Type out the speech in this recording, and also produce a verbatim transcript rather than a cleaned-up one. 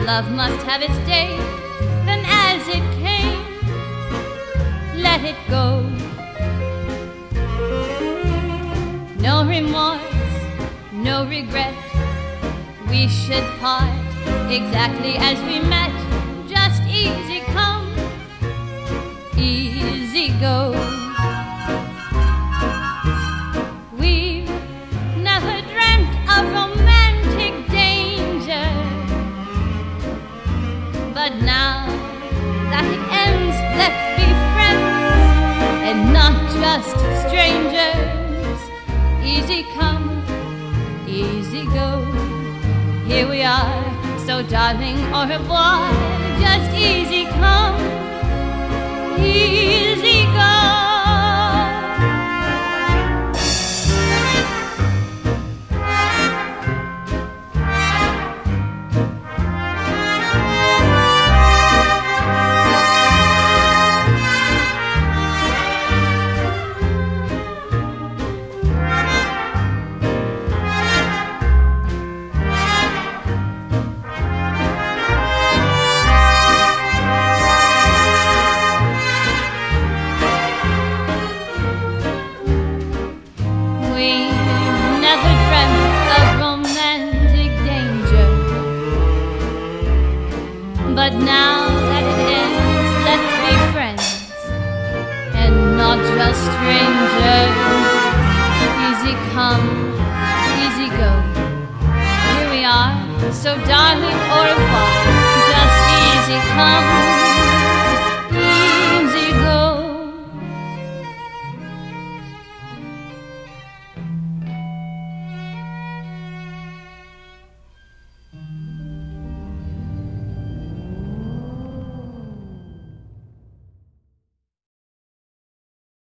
love must have its day, then as it came, let it go. No remorse, no regret, we should part exactly as we met. Just easy come, easy go. We've never dreamt of romantic danger, but now that it ends, let's be friends and not just strangers. Easy come, easy go. Here we are, so darling, au revoir. Just easy come, easy go. But now that it ends, let's be friends and not just strangers. Easy come, easy go. Here we are, so darling, au revoir. Just easy come,